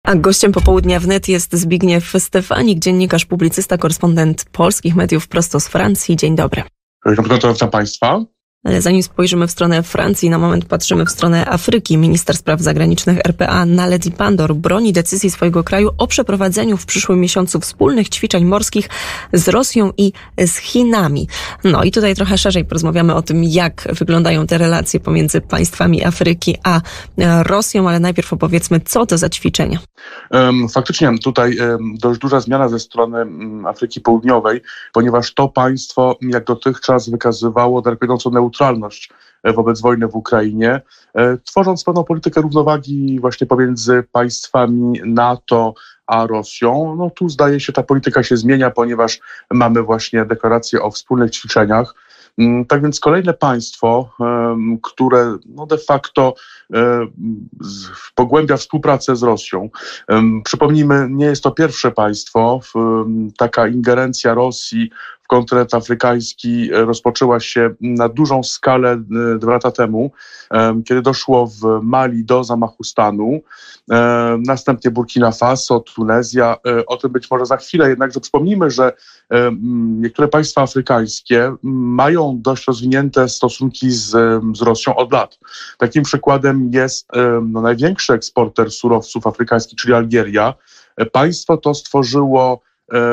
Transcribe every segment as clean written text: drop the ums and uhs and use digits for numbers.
A gościem popołudnia wnet jest Zbigniew Stefanik, dziennikarz, publicysta, korespondent polskich mediów prosto z Francji. Dzień dobry. Witam Państwa. Ale zanim spojrzymy w stronę Francji, na moment patrzymy w stronę Afryki. Minister spraw zagranicznych RPA Naledi Pandor broni decyzji swojego kraju o przeprowadzeniu w przyszłym miesiącu wspólnych ćwiczeń morskich z Rosją i z Chinami. No i tutaj trochę szerzej porozmawiamy o tym, jak wyglądają te relacje pomiędzy państwami Afryki a Rosją, ale najpierw opowiedzmy, co to za ćwiczenia. Faktycznie tutaj dość duża zmiana ze strony Afryki Południowej, ponieważ to państwo jak dotychczas wykazywało daleko neutralność wobec wojny w Ukrainie, tworząc pewną politykę równowagi właśnie pomiędzy państwami NATO a Rosją. No tu zdaje się, ta polityka się zmienia, ponieważ mamy właśnie deklarację o wspólnych ćwiczeniach. Tak więc kolejne państwo, które de facto pogłębia współpracę z Rosją. Przypomnijmy, nie jest to pierwsze państwo. Taka ingerencja Rosji w kontynent afrykański rozpoczęła się na dużą skalę 2 lata temu, kiedy doszło w Mali do zamachu stanu. Następnie Burkina Faso, Tunezja. O tym być może za chwilę, jednakże przypomnijmy, że niektóre państwa afrykańskie mają dość rozwinięte stosunki z Rosją od lat. Takim przykładem jest największy eksporter surowców afrykańskich, czyli Algieria. Państwo to stworzyło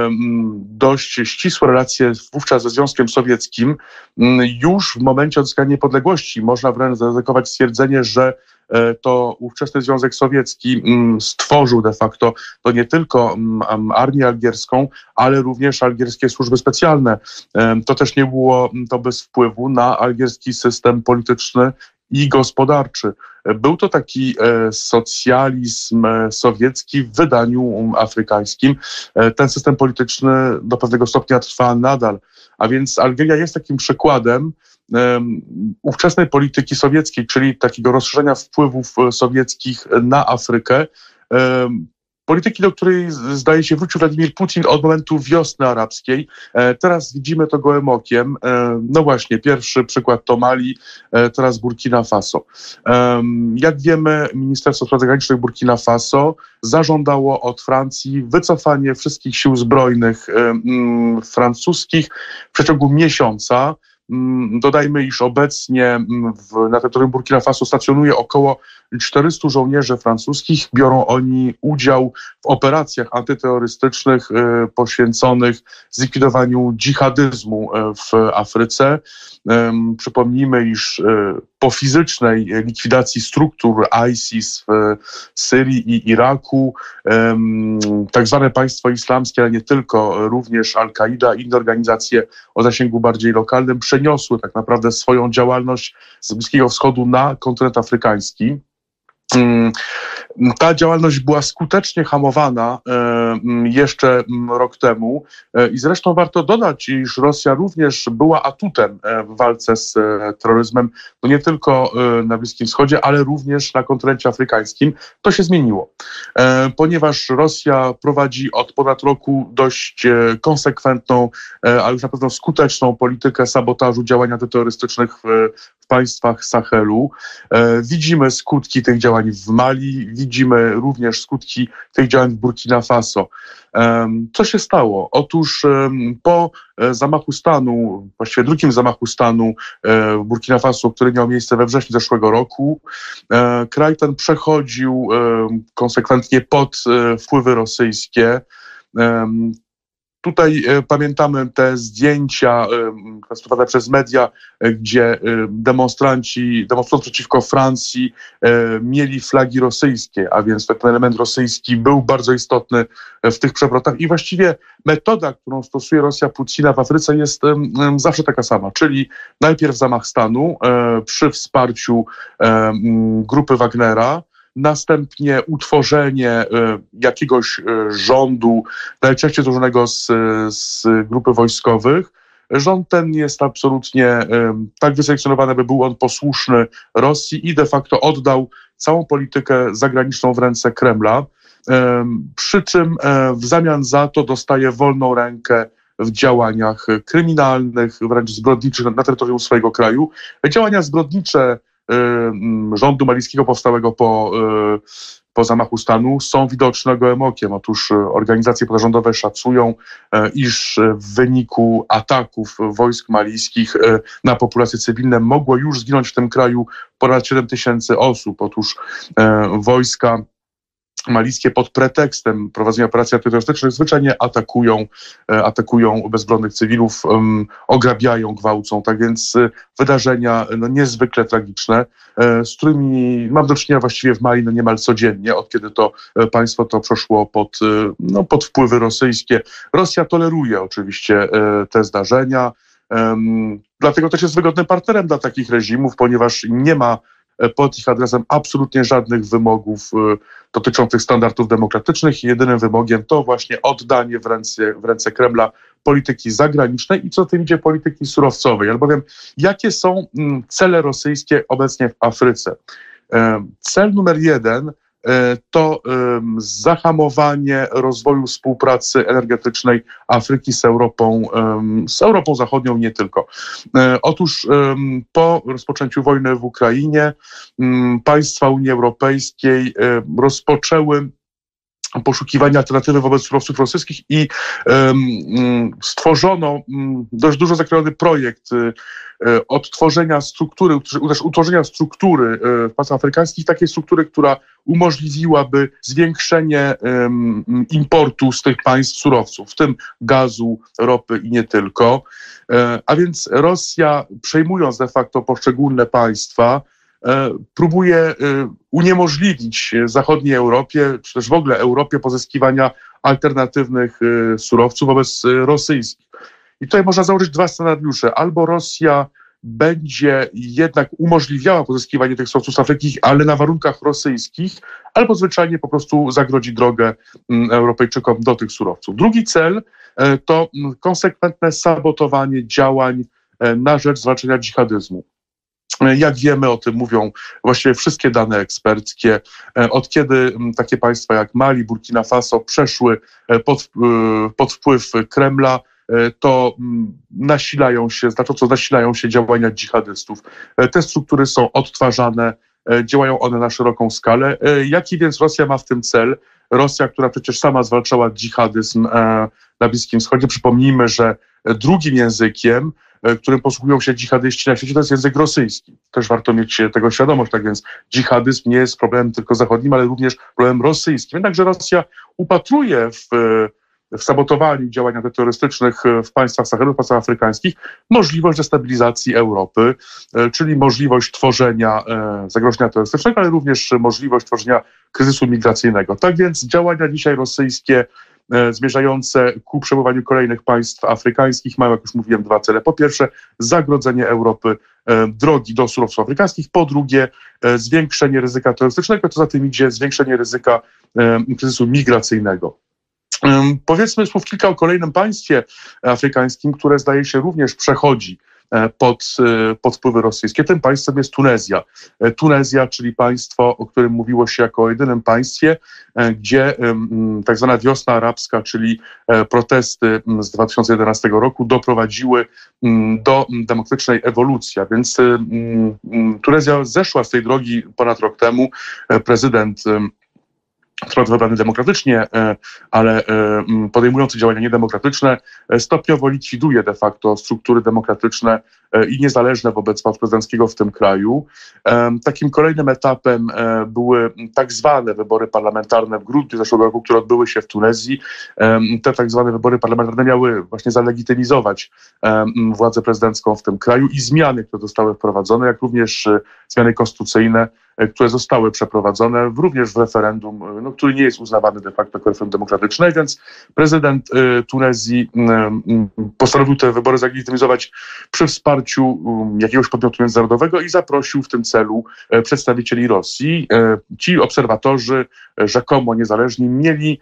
dość ścisłe relacje wówczas ze Związkiem Sowieckim. Już w momencie odzyskania niepodległości można wręcz zaryzykować stwierdzenie, że to ówczesny Związek Sowiecki stworzył de facto to nie tylko armię algierską, ale również algierskie służby specjalne. To też nie było to bez wpływu na algierski system polityczny i gospodarczy. Był to taki socjalizm sowiecki w wydaniu afrykańskim. Ten system polityczny do pewnego stopnia trwa nadal. A więc Algieria jest takim przykładem ówczesnej polityki sowieckiej, czyli takiego rozszerzenia wpływów sowieckich na Afrykę. Polityki, do której zdaje się wrócił Władimir Putin od momentu wiosny arabskiej. Teraz widzimy to gołym okiem. No właśnie, pierwszy przykład to Mali, teraz Burkina Faso. Jak wiemy, Ministerstwo Spraw Zagranicznych Burkina Faso zażądało od Francji wycofanie wszystkich sił zbrojnych francuskich w przeciągu miesiąca. Dodajmy, iż obecnie na terytorium Burkina Faso stacjonuje około 400 żołnierzy francuskich. Biorą oni udział w operacjach antyterrorystycznych poświęconych zlikwidowaniu dżihadyzmu w Afryce. Przypomnijmy, iż po fizycznej likwidacji struktur ISIS w Syrii i Iraku, tak zwane państwo islamskie, ale nie tylko, również Al-Kaida i inne organizacje o zasięgu bardziej lokalnym przeniosły tak naprawdę swoją działalność z Bliskiego Wschodu na kontynent afrykański. Ta działalność była skutecznie hamowana jeszcze rok temu i zresztą warto dodać, iż Rosja również była atutem w walce z terroryzmem, no nie tylko na Bliskim Wschodzie, ale również na kontynencie afrykańskim. To się zmieniło, ponieważ Rosja prowadzi od ponad roku dość konsekwentną, a już na pewno skuteczną politykę sabotażu działań antyterrorystycznych w państwach Sahelu. Widzimy skutki tych działań w Mali, widzimy również skutki tych działań w Burkina Faso. Co się stało? Otóż po zamachu stanu, właściwie drugim zamachu stanu w Burkina Faso, który miał miejsce we wrześniu zeszłego roku, kraj ten przechodził konsekwentnie pod wpływy rosyjskie. Tutaj pamiętamy te zdjęcia transmitowane przez media, gdzie demonstranci demonstrując przeciwko Francji mieli flagi rosyjskie, a więc ten element rosyjski był bardzo istotny w tych przewrotach i właściwie metoda, którą stosuje Rosja Putina w Afryce jest zawsze taka sama, czyli najpierw zamach stanu przy wsparciu grupy Wagnera, następnie utworzenie jakiegoś rządu, najczęściej złożonego z grupy wojskowych. Rząd ten jest absolutnie tak wyselekcjonowany, by był on posłuszny Rosji i de facto oddał całą politykę zagraniczną w ręce Kremla, przy czym w zamian za to dostaje wolną rękę w działaniach kryminalnych, wręcz zbrodniczych na terytorium swojego kraju. Działania zbrodnicze rządu malijskiego powstałego po zamachu stanu są widoczne gołym okiem. Otóż organizacje pozarządowe szacują, iż w wyniku ataków wojsk malijskich na populacje cywilne mogło już zginąć w tym kraju ponad 7 000 osób. Otóż wojska malijskie pod pretekstem prowadzenia operacji antyterrorystycznych zwyczajnie atakują bezbronnych cywilów, ograbiają, gwałcą. Tak więc wydarzenia niezwykle tragiczne, z którymi mam do czynienia właściwie w Mali niemal codziennie, od kiedy to państwo to przeszło pod wpływy rosyjskie. Rosja toleruje oczywiście te zdarzenia, dlatego też jest wygodnym partnerem dla takich reżimów, ponieważ nie ma pod ich adresem absolutnie żadnych wymogów dotyczących standardów demokratycznych i jedynym wymogiem to właśnie oddanie w ręce Kremla polityki zagranicznej i co tym idzie polityki surowcowej. Albowiem jakie są cele rosyjskie obecnie w Afryce? Cel numer 1 to zahamowanie rozwoju współpracy energetycznej Afryki z Europą Zachodnią, nie tylko. Otóż po rozpoczęciu wojny w Ukrainie państwa Unii Europejskiej rozpoczęły poszukiwania alternatywy wobec surowców rosyjskich i stworzono dość dużo zakrojony projekt odtworzenia struktury, też utworzenia struktury w państwach afrykańskich, takiej struktury, która umożliwiłaby zwiększenie importu z tych państw surowców, w tym gazu, ropy i nie tylko. A więc Rosja, przejmując de facto poszczególne państwa, próbuje uniemożliwić zachodniej Europie, czy też w ogóle Europie pozyskiwania alternatywnych surowców wobec rosyjskich. I tutaj można założyć dwa scenariusze. Albo Rosja będzie jednak umożliwiała pozyskiwanie tych surowców z Afryki, ale na warunkach rosyjskich, albo zwyczajnie po prostu zagrodzi drogę Europejczykom do tych surowców. Drugi cel to konsekwentne sabotowanie działań na rzecz zwalczenia dżihadyzmu. Jak wiemy, o tym mówią właściwie wszystkie dane eksperckie. Od kiedy takie państwa jak Mali, Burkina Faso przeszły pod wpływ Kremla, to znacząco nasilają się działania dżihadystów. Te struktury są odtwarzane, działają one na szeroką skalę. Jaki więc Rosja ma w tym cel? Rosja, która przecież sama zwalczała dżihadyzm na Bliskim Wschodzie. Przypomnijmy, że drugim językiem, którym posługują się dżihadyści na świecie, to jest język rosyjski. Też warto mieć tego świadomość. Tak więc dżihadyzm nie jest problemem tylko zachodnim, ale również problemem rosyjskim. Jednakże Rosja upatruje w sabotowaniu działań antyterrorystycznych w państwach Sahelu, w państwach afrykańskich, możliwość destabilizacji Europy, czyli możliwość tworzenia zagrożenia terrorystycznego, ale również możliwość tworzenia kryzysu migracyjnego. Tak więc działania dzisiaj rosyjskie zmierzające ku przebudowaniu kolejnych państw afrykańskich mają, jak już mówiłem, dwa cele. Po pierwsze, zagrodzenie Europy drogi do surowców afrykańskich. Po drugie, zwiększenie ryzyka terrorystycznego, co za tym idzie zwiększenie ryzyka kryzysu migracyjnego. Powiedzmy słów kilka o kolejnym państwie afrykańskim, które zdaje się również przechodzi pod wpływy rosyjskie. Tym państwem jest Tunezja. Tunezja, czyli państwo, o którym mówiło się jako o jedynym państwie, gdzie tak zwana wiosna arabska, czyli protesty z 2011 roku doprowadziły do demokratycznej ewolucji. A więc Tunezja zeszła z tej drogi ponad rok temu. Prezydent wybrany demokratycznie, ale podejmujący działania niedemokratyczne, stopniowo likwiduje de facto struktury demokratyczne i niezależne wobec władz prezydenckiego w tym kraju. Takim kolejnym etapem były tak zwane wybory parlamentarne w grudniu zeszłego roku, które odbyły się w Tunezji. Te tak zwane wybory parlamentarne miały właśnie zalegitymizować władzę prezydencką w tym kraju i zmiany, które zostały wprowadzone, jak również zmiany konstytucyjne, które zostały przeprowadzone również w referendum, który nie jest uznawany de facto jako referendum demokratyczne, więc prezydent Tunezji postanowił te wybory zalegitymizować przy wsparciu jakiegoś podmiotu międzynarodowego i zaprosił w tym celu przedstawicieli Rosji. Ci obserwatorzy, rzekomo niezależni, mieli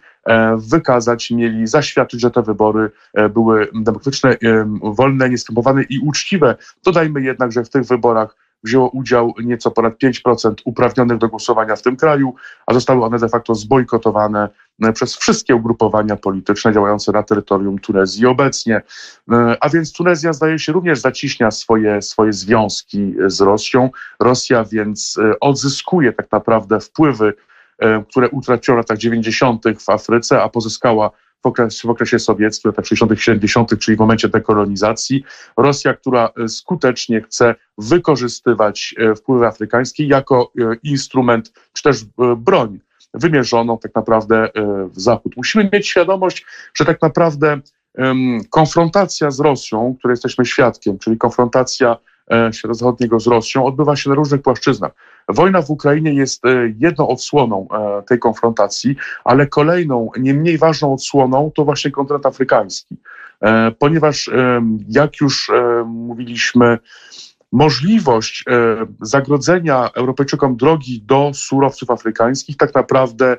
zaświadczyć, że te wybory były demokratyczne, wolne, nieskrępowane i uczciwe. Dodajmy jednak, że w tych wyborach wzięło udział nieco ponad 5% uprawnionych do głosowania w tym kraju, a zostały one de facto zbojkotowane przez wszystkie ugrupowania polityczne działające na terytorium Tunezji obecnie. A więc Tunezja, zdaje się, również zacieśnia swoje związki z Rosją. Rosja więc odzyskuje tak naprawdę wpływy, które utraciła w latach 90. w Afryce, a pozyskała w okresie sowieckim, w latach 60., 70., czyli w momencie dekolonizacji. Rosja, która skutecznie chce wykorzystywać wpływy afrykańskie jako instrument, czy też broń wymierzoną tak naprawdę w Zachód. Musimy mieć świadomość, że tak naprawdę konfrontacja z Rosją, której jesteśmy świadkiem, czyli konfrontacja świata zachodniego z Rosją, odbywa się na różnych płaszczyznach. Wojna w Ukrainie jest jedną odsłoną tej konfrontacji, ale kolejną, nie mniej ważną odsłoną to właśnie kontynent afrykański. Ponieważ, jak już mówiliśmy, możliwość zagrodzenia Europejczykom drogi do surowców afrykańskich tak naprawdę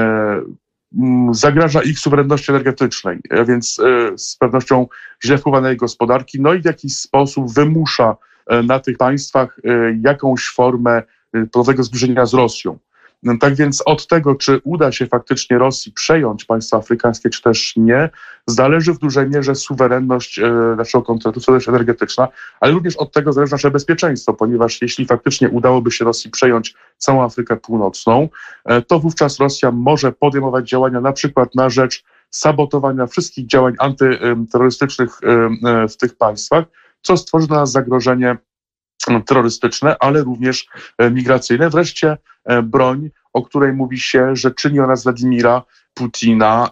zagraża ich suwerenności energetycznej, więc z pewnością źle wpływa na jej gospodarki, no i w jakiś sposób wymusza na tych państwach jakąś formę ponownego zbliżenia z Rosją. Tak więc od tego, czy uda się faktycznie Rosji przejąć państwa afrykańskie, czy też nie, zależy w dużej mierze suwerenność naszego kontynentu, suwerenność energetyczna, ale również od tego zależy nasze bezpieczeństwo, ponieważ jeśli faktycznie udałoby się Rosji przejąć całą Afrykę Północną, to wówczas Rosja może podejmować działania na przykład na rzecz sabotowania wszystkich działań antyterrorystycznych w tych państwach, co stworzy dla nas zagrożenie terrorystyczne, ale również migracyjne. Wreszcie broń, o której mówi się, że czyni ona z Władimira Putina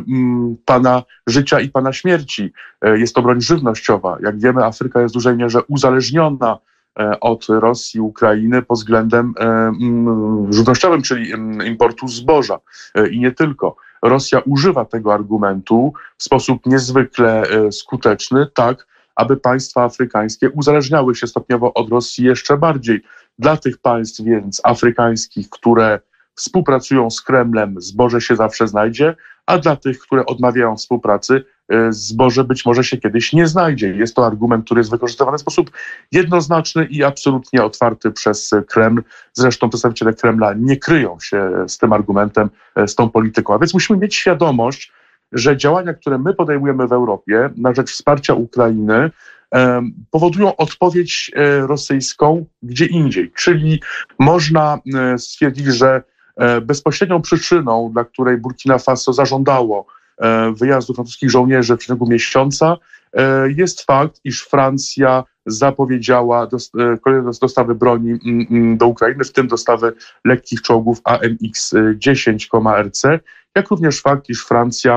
pana życia i pana śmierci. Jest to broń żywnościowa. Jak wiemy, Afryka jest w dużej mierze uzależniona od Rosji i Ukrainy pod względem żywnościowym, czyli importu zboża. I nie tylko. Rosja używa tego argumentu w sposób niezwykle skuteczny, tak aby państwa afrykańskie uzależniały się stopniowo od Rosji jeszcze bardziej. Dla tych państw więc afrykańskich, które współpracują z Kremlem, zboże się zawsze znajdzie, a dla tych, które odmawiają współpracy, zboże być może się kiedyś nie znajdzie. Jest to argument, który jest wykorzystywany w sposób jednoznaczny i absolutnie otwarty przez Kreml. Zresztą przedstawiciele Kremla nie kryją się z tym argumentem, z tą polityką. A więc musimy mieć świadomość, że działania, które my podejmujemy w Europie na rzecz wsparcia Ukrainy, powodują odpowiedź rosyjską gdzie indziej. Czyli można stwierdzić, że bezpośrednią przyczyną, dla której Burkina Faso zażądało wyjazdu francuskich żołnierzy w przeciągu miesiąca, jest fakt, iż Francja zapowiedziała kolejne dostawy broni do Ukrainy, w tym dostawy lekkich czołgów AMX-10 RC, jak również fakt, iż Francja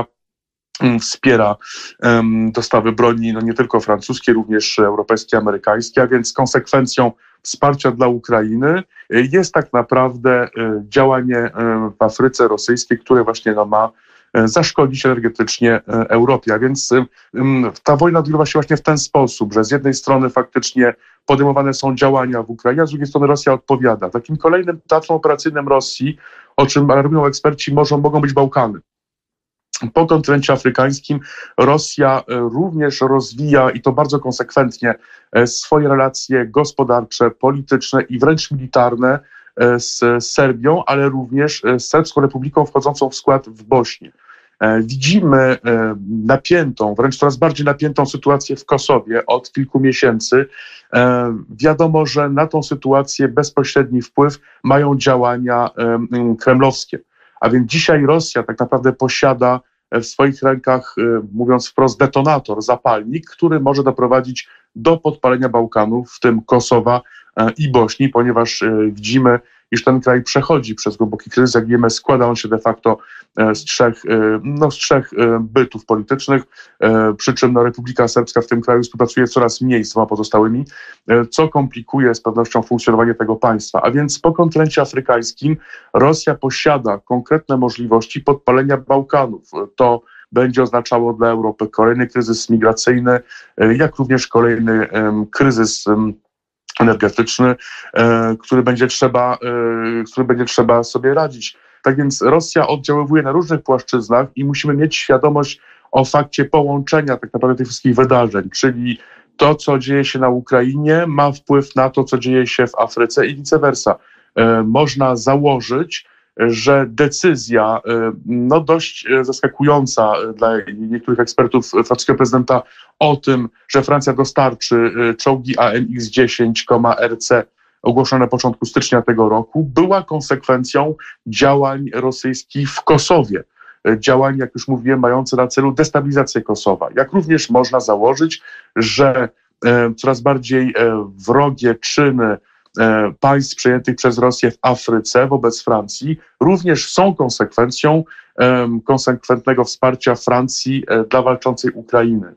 wspiera dostawy broni, no nie tylko francuskie, również europejskie, amerykańskie, a więc konsekwencją wsparcia dla Ukrainy jest tak naprawdę działanie w Afryce rosyjskiej, które właśnie ma zaszkodzić energetycznie Europie. A więc ta wojna odgrywa się właśnie w ten sposób, że z jednej strony faktycznie podejmowane są działania w Ukrainie, a z drugiej strony Rosja odpowiada. Takim kolejnym teatrem operacyjnym Rosji, o czym alarmują eksperci, mogą być Bałkany. Po kontynencie afrykańskim Rosja również rozwija, i to bardzo konsekwentnie, swoje relacje gospodarcze, polityczne i wręcz militarne z Serbią, ale również z Serbską Republiką wchodzącą w skład w Bośni. Widzimy napiętą, wręcz coraz bardziej napiętą sytuację w Kosowie od kilku miesięcy. Wiadomo, że na tą sytuację bezpośredni wpływ mają działania kremlowskie. A więc dzisiaj Rosja tak naprawdę posiada w swoich rękach, mówiąc wprost, detonator, zapalnik, który może doprowadzić do podpalenia Bałkanów, w tym Kosowa i Bośni, ponieważ widzimy, iż ten kraj przechodzi przez głęboki kryzys. Jak wiemy, składa on się de facto z trzech bytów politycznych, przy czym Republika Serbska w tym kraju współpracuje coraz mniej z dwoma pozostałymi, co komplikuje z pewnością funkcjonowanie tego państwa. A więc po kontynencie afrykańskim Rosja posiada konkretne możliwości podpalenia Bałkanów. To będzie oznaczało dla Europy kolejny kryzys migracyjny, jak również kolejny kryzys energetyczny, który będzie trzeba sobie radzić. Tak więc Rosja oddziaływuje na różnych płaszczyznach i musimy mieć świadomość o fakcie połączenia tak naprawdę tych wszystkich wydarzeń, czyli to, co dzieje się na Ukrainie, ma wpływ na to, co dzieje się w Afryce i vice versa. Można założyć, że decyzja, no dość zaskakująca dla niektórych ekspertów francuskiego prezydenta o tym, że Francja dostarczy czołgi AMX-10,RC ogłoszone na początku stycznia tego roku, była konsekwencją działań rosyjskich w Kosowie. Działań, jak już mówiłem, mające na celu destabilizację Kosowa. Jak również można założyć, że coraz bardziej wrogie czyny państw przejętych przez Rosję w Afryce wobec Francji również są konsekwencją konsekwentnego wsparcia Francji dla walczącej Ukrainy.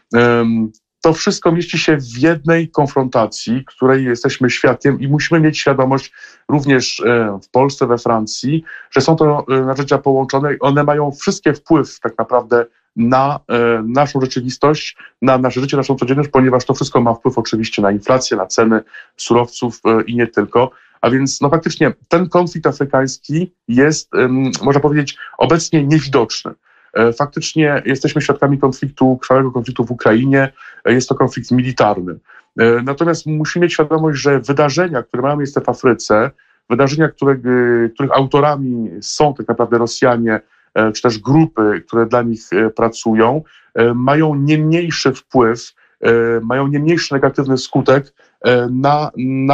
To wszystko mieści się w jednej konfrontacji, której jesteśmy świadkiem i musimy mieć świadomość również w Polsce, we Francji, że są to narzędzia połączone i one mają wszystkie wpływ tak naprawdę na naszą rzeczywistość, na nasze życie, naszą codzienność, ponieważ to wszystko ma wpływ oczywiście na inflację, na ceny surowców i nie tylko. A więc no faktycznie ten konflikt afrykański jest, można powiedzieć, obecnie niewidoczny. Faktycznie jesteśmy świadkami krwawego konfliktu w Ukrainie. Jest to konflikt militarny. Natomiast musimy mieć świadomość, że wydarzenia, które mają miejsce w Afryce, wydarzenia, których autorami są tak naprawdę Rosjanie, czy też grupy, które dla nich pracują, mają nie mniejszy wpływ, mają nie mniejszy negatywny skutek na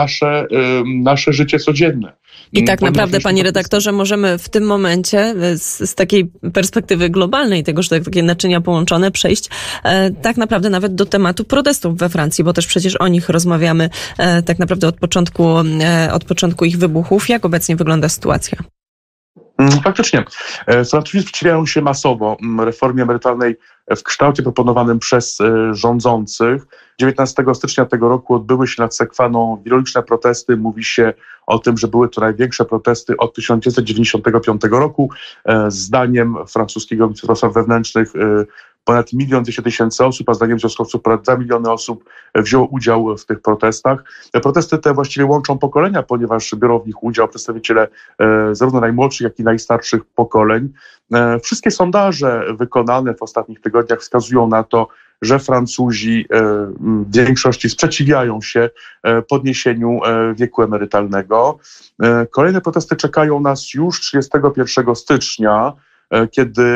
nasze życie codzienne. I tak naprawdę, panie redaktorze, możemy w tym momencie z takiej perspektywy globalnej tego, że takie naczynia połączone, przejść tak naprawdę nawet do tematu protestów we Francji, bo też przecież o nich rozmawiamy tak naprawdę od początku ich wybuchów. Jak obecnie wygląda sytuacja? Faktycznie. Francuzi sprzeciwiają się masowo reformie emerytalnej w kształcie proponowanym przez rządzących. 19 stycznia tego roku odbyły się nad Sekwaną wieloliczne protesty. Mówi się o tym, że były to największe protesty od 1995 roku. Zdaniem francuskiego Ministerstwa Spraw Wewnętrznych ponad 1 200 000 osób, a zdaniem związkowców ponad 2 miliony osób wzięło udział w tych protestach. Protesty te właściwie łączą pokolenia, ponieważ biorą w nich udział przedstawiciele zarówno najmłodszych, jak i najstarszych pokoleń. Wszystkie sondaże wykonane w ostatnich tygodniach wskazują na to, że Francuzi w większości sprzeciwiają się podniesieniu wieku emerytalnego. Kolejne protesty czekają nas już 31 stycznia, kiedy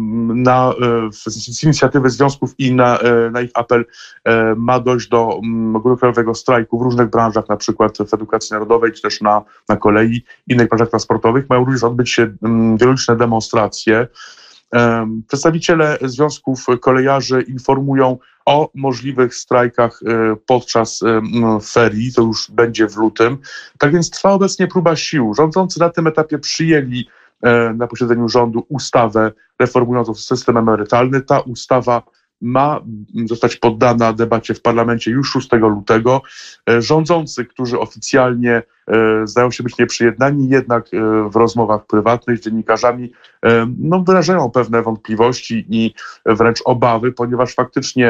z inicjatywy związków i na ich apel ma dojść do ogólnokrajowego strajku w różnych branżach, na przykład w edukacji narodowej, czy też na kolei, innych branżach transportowych. Mają również odbyć się wieloliczne demonstracje. Przedstawiciele związków kolejarzy informują o możliwych strajkach podczas ferii, to już będzie w lutym. Tak więc trwa obecnie próba sił. Rządzący na tym etapie przyjęli na posiedzeniu rządu ustawę reformującą system emerytalny. Ta ustawa ma zostać poddana debacie w parlamencie już 6 lutego. Rządzący, którzy oficjalnie zdają się być nieprzyjednani, jednak w rozmowach prywatnych z dziennikarzami wyrażają pewne wątpliwości i wręcz obawy, ponieważ faktycznie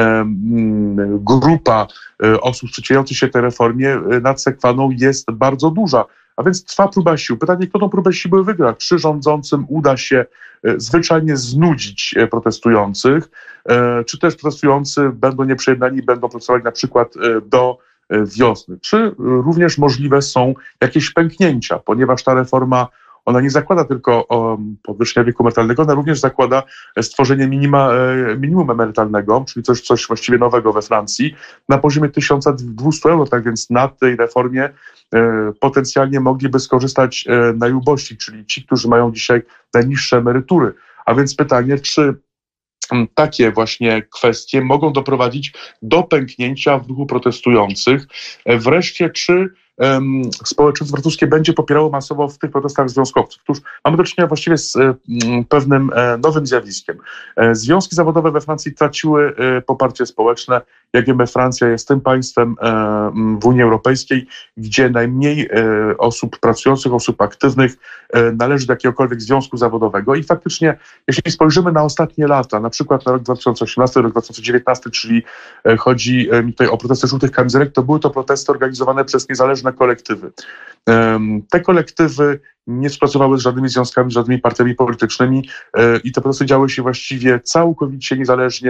grupa osób sprzeciwiających się tej reformie nad Sekwaną jest bardzo duża. A więc trwa próba sił. Pytanie, kto tą próbę siły wygra? Czy rządzącym uda się zwyczajnie znudzić protestujących, czy też protestujący będą nieprzyjednani, będą protestować na przykład do wiosny? Czy również możliwe są jakieś pęknięcia, ponieważ ta reforma ona nie zakłada tylko podwyższenia wieku emerytalnego, ona również zakłada stworzenie minimum emerytalnego, czyli coś właściwie nowego we Francji, na poziomie 1200 euro. Tak więc na tej reformie potencjalnie mogliby skorzystać najubożsi, czyli ci, którzy mają dzisiaj najniższe emerytury. A więc pytanie, czy takie właśnie kwestie mogą doprowadzić do pęknięcia w ruchu protestujących. Wreszcie, czy społeczeństwo francuskie będzie popierało masowo w tych protestach związkowców? Otóż mamy do czynienia właściwie z pewnym nowym zjawiskiem. Związki zawodowe we Francji traciły poparcie społeczne. Jak wiemy, Francja jest tym państwem w Unii Europejskiej, gdzie najmniej osób pracujących, osób aktywnych należy do jakiegokolwiek związku zawodowego. I faktycznie, jeśli spojrzymy na ostatnie lata, na przykład na rok 2018, rok 2019, czyli chodzi mi tutaj o protesty żółtych kamizelek, to były to protesty organizowane przez niezależne kolektywy. Te kolektywy nie współpracowały z żadnymi związkami, z żadnymi partiami politycznymi i te protesty działy się właściwie całkowicie niezależnie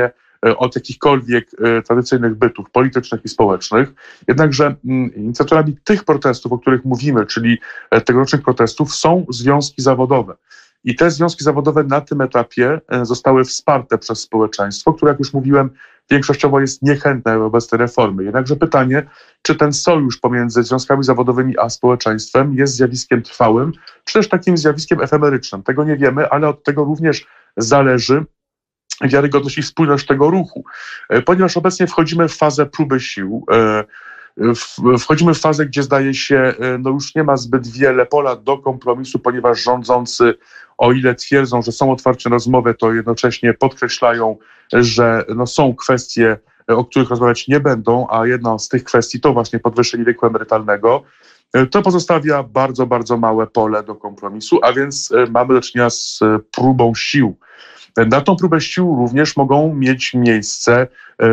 od jakichkolwiek tradycyjnych bytów politycznych i społecznych. Jednakże inicjatorami tych protestów, o których mówimy, czyli tegorocznych protestów, są związki zawodowe. I te związki zawodowe na tym etapie zostały wsparte przez społeczeństwo, które, jak już mówiłem, większościowo jest niechętne wobec tej reformy. Jednakże pytanie, czy ten sojusz pomiędzy związkami zawodowymi a społeczeństwem jest zjawiskiem trwałym, czy też takim zjawiskiem efemerycznym. Tego nie wiemy, ale od tego również zależy wiarygodność i spójność tego ruchu. Ponieważ obecnie wchodzimy w fazę próby sił, wchodzimy w fazę, gdzie zdaje się, już nie ma zbyt wiele pola do kompromisu, ponieważ rządzący, o ile twierdzą, że są otwarci na rozmowę, to jednocześnie podkreślają, że są kwestie, o których rozmawiać nie będą, a jedna z tych kwestii to właśnie podwyższenie wieku emerytalnego. To pozostawia bardzo, bardzo małe pole do kompromisu, a więc mamy do czynienia z próbą sił. Na tą próbę sił również mogą mieć miejsce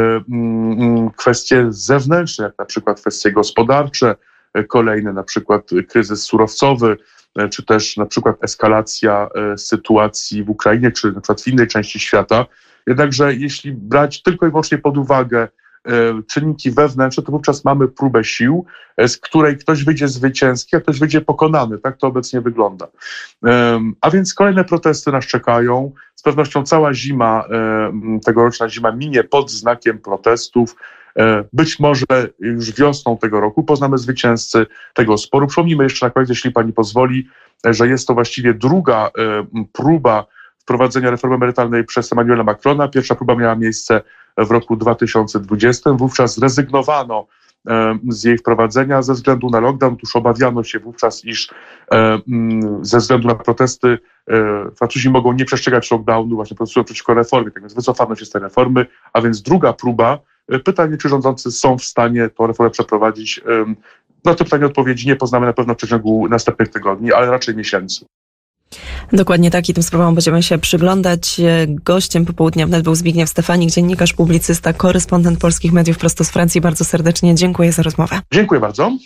kwestie zewnętrzne, jak na przykład kwestie gospodarcze, kolejny na przykład kryzys surowcowy, czy też na przykład eskalacja sytuacji w Ukrainie, czy na przykład w innej części świata. Jednakże jeśli brać tylko i wyłącznie pod uwagę czynniki wewnętrzne, to wówczas mamy próbę sił, z której ktoś wyjdzie zwycięski, a ktoś wyjdzie pokonany. Tak to obecnie wygląda. A więc kolejne protesty nas czekają. Z pewnością cała zima, tegoroczna zima minie pod znakiem protestów. Być może już wiosną tego roku poznamy zwycięzcy tego sporu. Przypomnijmy jeszcze na koniec, jeśli pani pozwoli, że jest to właściwie druga próba wprowadzenia reformy emerytalnej przez Emmanuela Macrona. Pierwsza próba miała miejsce w roku 2020. Wówczas zrezygnowano z jej wprowadzenia ze względu na lockdown. Otóż obawiano się wówczas, iż ze względu na protesty Francuzi mogą nie przestrzegać lockdownu, właśnie protestują przeciwko reformie. Tak więc wycofano się z tej reformy, a więc druga próba. Pytanie, czy rządzący są w stanie tę reformę przeprowadzić. Na to pytanie odpowiedzi nie poznamy na pewno w przeciągu następnych tygodni, ale raczej miesięcy. Dokładnie tak i tym sprawom będziemy się przyglądać. Gościem popołudnia wnet był Zbigniew Stefanik, dziennikarz, publicysta, korespondent Polskich Mediów prosto z Francji. Bardzo serdecznie dziękuję za rozmowę. Dziękuję bardzo.